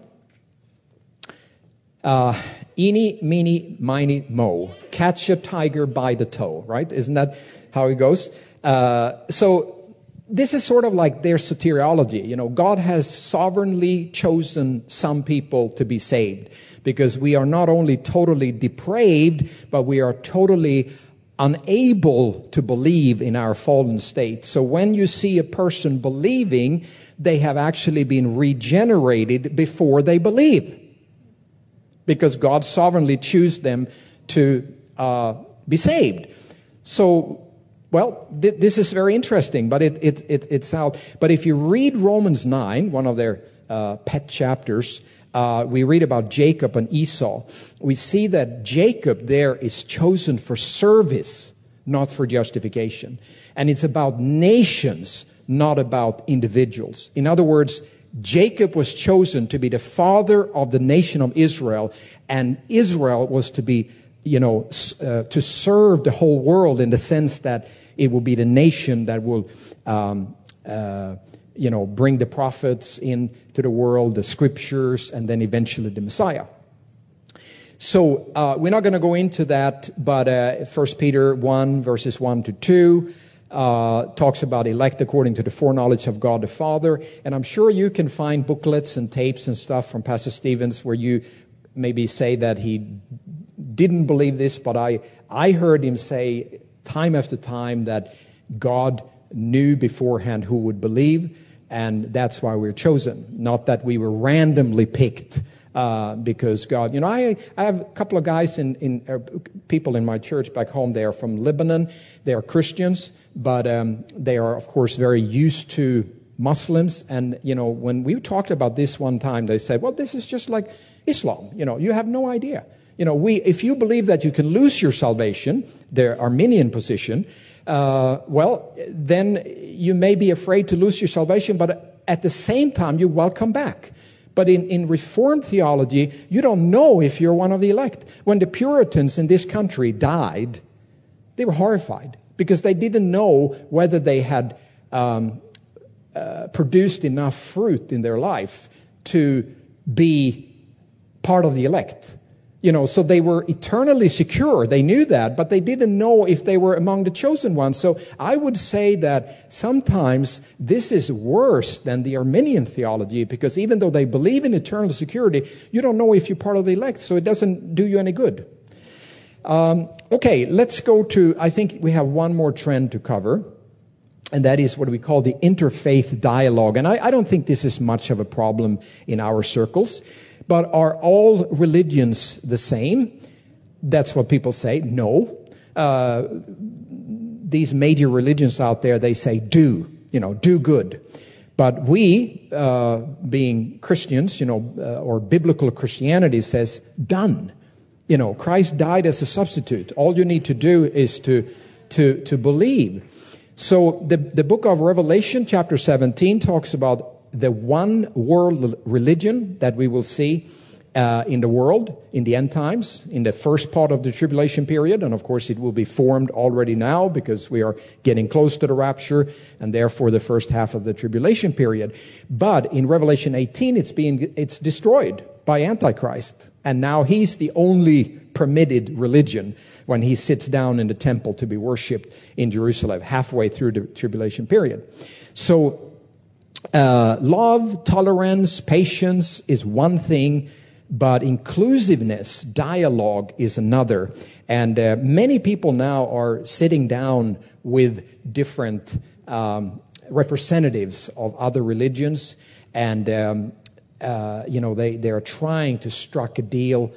Eeny, meeny, miny, mo. Catch a tiger by the toe, right? Isn't that how it goes? So this is sort of like their soteriology. God has sovereignly chosen some people to be saved because we are not only totally depraved, but we are totally unable to believe in our fallen state. So when you see a person believing, they have actually been regenerated before they believe, because God sovereignly chose them to be saved. So, well, this is very interesting, but it's out. But if you read Romans 9, one of their pet chapters, we read about Jacob and Esau. We see that Jacob there is chosen for service, not for justification. And it's about nations, not about individuals. In other words, Jacob was chosen to be the father of the nation of Israel, and Israel was to be, to serve the whole world in the sense that it will be the nation that will, bring the prophets into the world, the scriptures, and then eventually the Messiah. So we're not going to go into that, but 1 Peter 1, verses 1 to 2, talks about elect according to the foreknowledge of God the Father. And I'm sure you can find booklets and tapes and stuff from Pastor Stevens where you maybe say that he didn't believe this, but I heard him say time after time that God knew beforehand who would believe, and that's why we're chosen. Not that we were randomly picked because God, I have a couple of guys people in my church back home. They are from Lebanon. They are Christians, but they are, of course, very used to Muslims. And, when we talked about this one time, they said, well, this is just like Islam. You have no idea. If you believe that you can lose your salvation, their Arminian position, then you may be afraid to lose your salvation, but at the same time, you welcome back. But in Reformed theology, you don't know if you're one of the elect. When the Puritans in this country died, they were horrified because they didn't know whether they had produced enough fruit in their life to be part of the elect. So they were eternally secure. They knew that, but they didn't know if they were among the chosen ones. So I would say that sometimes this is worse than the Arminian theology, because even though they believe in eternal security, you don't know if you're part of the elect, so it doesn't do you any good. Okay, let's go to, I think we have one more trend to cover, and that is what we call the interfaith dialogue. And I don't think this is much of a problem in our circles. But are all religions the same? That's what people say. No. These major religions out there, they say do good. But we, being Christians, or biblical Christianity says done. Christ died as a substitute. All you need to do is to believe. So the book of Revelation, chapter 17, talks about the one world religion that we will see in the world in the end times, in the first part of the tribulation period. And of course, it will be formed already now because we are getting close to the rapture and therefore the first half of the tribulation period. But in Revelation 18, it's destroyed by Antichrist. And now he's the only permitted religion when he sits down in the temple to be worshipped in Jerusalem halfway through the tribulation period. So love, tolerance, patience is one thing, but inclusiveness, dialogue is another. And many people now are sitting down with different representatives of other religions, and they are trying to strike a deal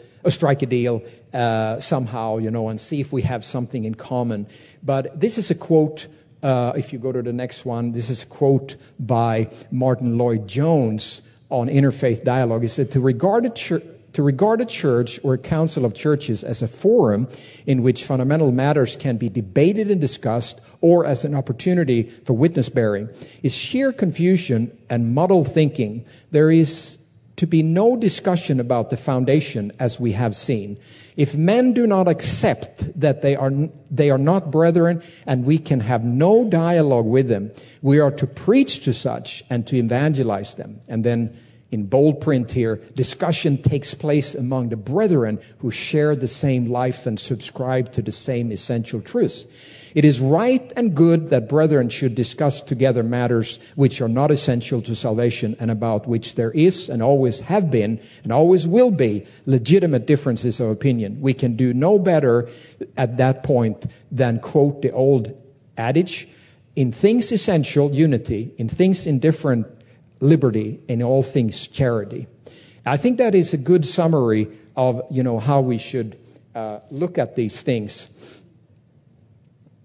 somehow, and see if we have something in common. But this is a quote. If you go to the next one, this is a quote by Martin Lloyd-Jones on interfaith dialogue. He said, to regard a church or a council of churches as a forum in which fundamental matters can be debated and discussed, or as an opportunity for witness bearing, is sheer confusion and muddled thinking. There is to be no discussion about the foundation as we have seen. If men do not accept that they are not brethren, and we can have no dialogue with them, we are to preach to such and to evangelize them. And then in bold print here, discussion takes place among the brethren who share the same life and subscribe to the same essential truths. It is right and good that brethren should discuss together matters which are not essential to salvation and about which there is and always have been and always will be legitimate differences of opinion. We can do no better at that point than quote the old adage, in things essential, unity, in things indifferent, liberty, in all things charity. I think that is a good summary of, how we should look at these things.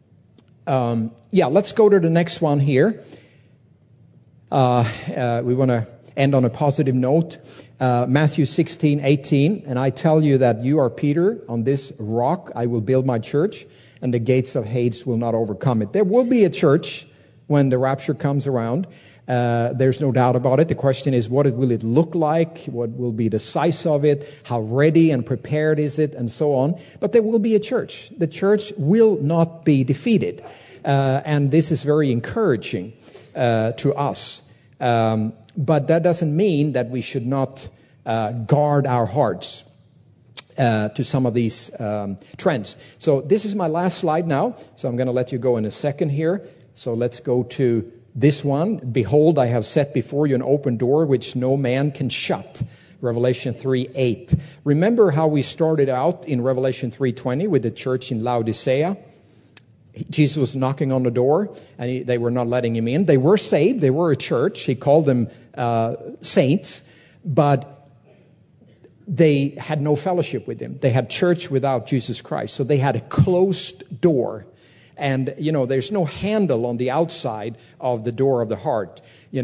let's go to the next one here. We want to end on a positive note. Matthew 16:18, and I tell you that you are Peter, on this rock I will build my church, and the gates of Hades will not overcome it. There will be a church when the rapture comes around. There's no doubt about it. The question is, what will it look like? What will be the size of it? How ready and prepared is it? And so on. But there will be a church. The church will not be defeated. And this is very encouraging to us. But that doesn't mean that we should not guard our hearts to some of these trends. So this is my last slide now. So I'm going to let you go in a second here. So let's go to this one. Behold, I have set before you an open door which no man can shut. Revelation 3:8. Remember how we started out in Revelation 3:20 with the church in Laodicea? Jesus was knocking on the door, and they were not letting him in. They were saved. They were a church. He called them saints, but they had no fellowship with him. They had church without Jesus Christ. So they had a closed door. And, there's no handle on the outside of the door of the heart.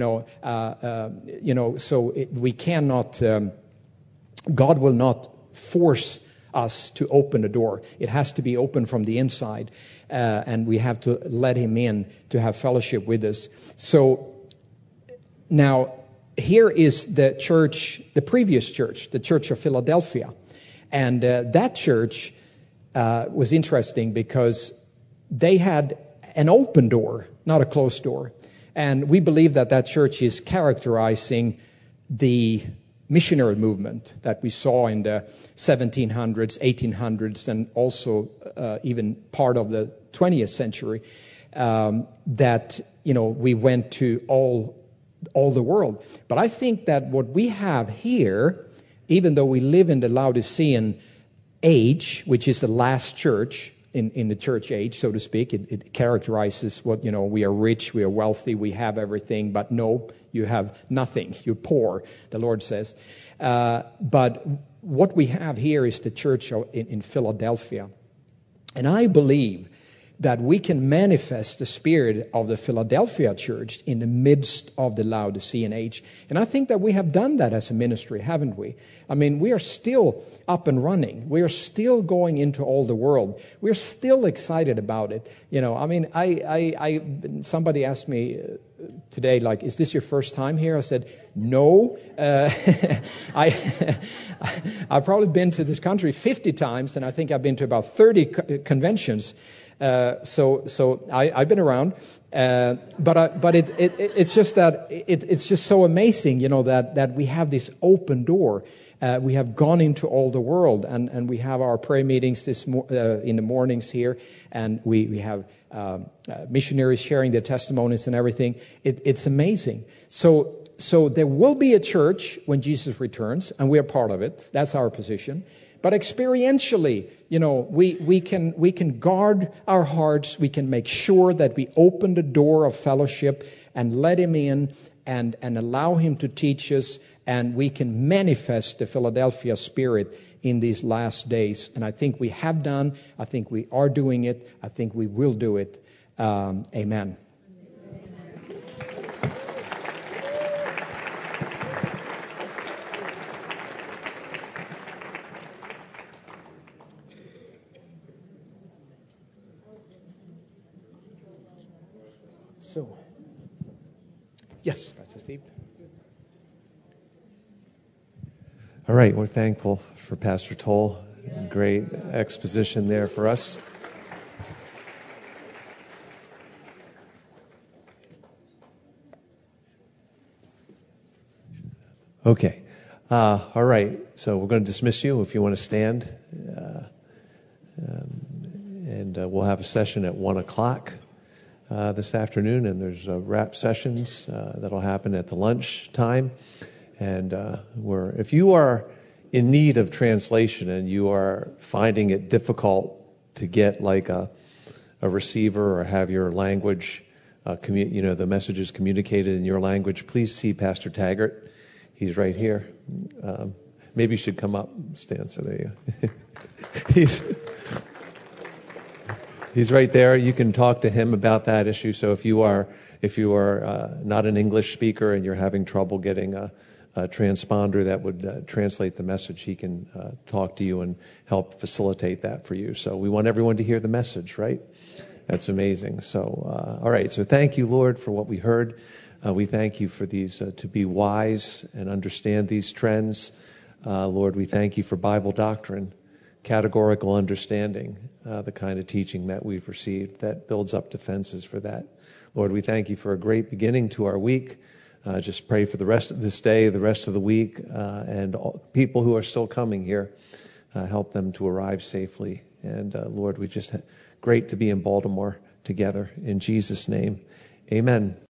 We cannot, God will not force us to open the door. It has to be open from the inside. And we have to let him in to have fellowship with us. So now here is the church, the previous church, the Church of Philadelphia. And that church was interesting because they had an open door, not a closed door. And we believe that church is characterizing the missionary movement that we saw in the 1700s, 1800s, and also even part of the 20th century, we went to all the world. But I think that what we have here, even though we live in the Laodicean age, which is the last church in the church age, so to speak, it characterizes what, we are rich, we are wealthy, we have everything, but no, you have nothing. You're poor, the Lord says. But what we have here is the church in Philadelphia. And I believe that we can manifest the spirit of the Philadelphia church in the midst of the Laodicean age. And I think that we have done that as a ministry, haven't we? I mean, we are still up and running. We are still going into all the world. We're still excited about it. Somebody asked me today, is this your first time here? I said, no. I've probably been to this country 50 times, and I think I've been to about 30 conventions. So I've been around, but it's just that it's just so amazing, that we have this open door. We have gone into all the world, and we have our prayer meetings in the mornings here, and we have missionaries sharing their testimonies and everything. It's amazing. So there will be a church when Jesus returns, and we are part of it. That's our position. But experientially, we can guard our hearts. We can make sure that we open the door of fellowship and let him in and allow him to teach us. And we can manifest the Philadelphia spirit in these last days. And I think we have done. I think we are doing it. I think we will do it. Amen. So, yes, Pastor Steve. All right, we're thankful for Pastor Toll. Great exposition there for us. Okay. All right, so we're going to dismiss you if you want to stand. And we'll have a session at 1 o'clock. This afternoon, and there's wrap sessions that'll happen at the lunch time. And if you are in need of translation and you are finding it difficult to get like a receiver or have your language, the messages communicated in your language, please see Pastor Taggart. He's right here. Maybe you should come up, Stan. So there you go. He's right there. You can talk to him about that issue. So if you are not an English speaker and you're having trouble getting a transponder that would translate the message, he can talk to you and help facilitate that for you. So we want everyone to hear the message, right? That's amazing. So, all right. So thank you, Lord, for what we heard. We thank you for these, to be wise and understand these trends. Lord, we thank you for Bible doctrine, categorical understanding, the kind of teaching that we've received that builds up defenses for that. Lord, we thank you for a great beginning to our week. Just pray for the rest of this day, the rest of the week, and all people who are still coming here. Help them to arrive safely. And Lord, great to be in Baltimore together. In Jesus' name, amen.